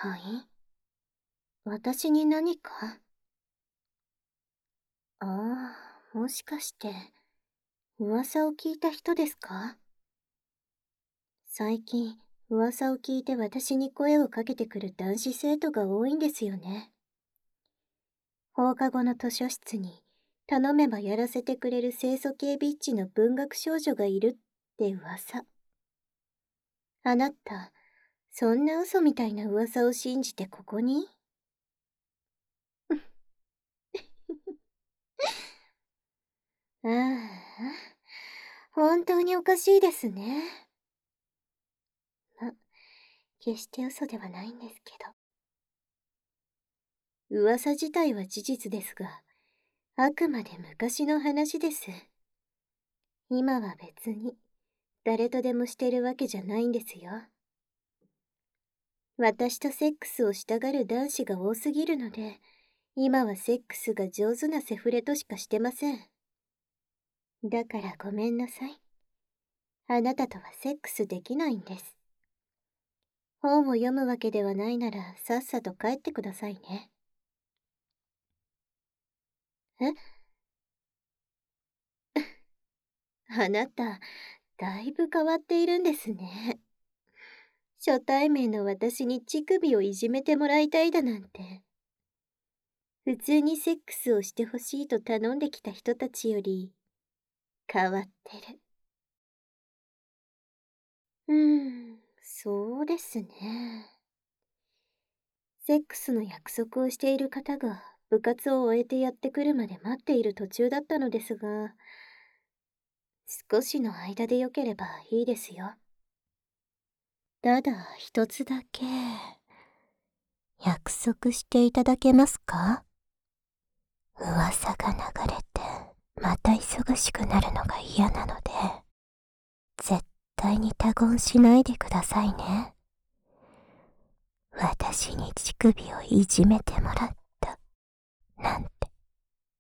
はい？私に何か？ああ、もしかして、噂を聞いた人ですか？最近、噂を聞いて私に声をかけてくる男子生徒が多いんですよね。放課後の図書室に、頼めばやらせてくれる清楚系ビッチの文学少女がいるって噂。あなた、そんな嘘みたいな噂を信じてここに？ああ、本当におかしいですね。ま、決して嘘ではないんですけど。噂自体は事実ですが、あくまで昔の話です。今は別に、誰とでもしてるわけじゃないんですよ。私とセックスをしたがる男子が多すぎるので、今はセックスが上手なセフレとしかしてません。だからごめんなさい。あなたとはセックスできないんです。本を読むわけではないならさっさと帰ってくださいね。え？あなた、だいぶ変わっているんですね。初対面の私に乳首をいじめてもらいたいだなんて。普通にセックスをしてほしいと頼んできた人たちより変わってる。そうですね。セックスの約束をしている方が部活を終えてやってくるまで待っている途中だったのですが、少しの間でよければいいですよ。ただ一つだけ、約束していただけますか？噂が流れて、また忙しくなるのが嫌なので、絶対に他言しないでくださいね。私に乳首をいじめてもらっ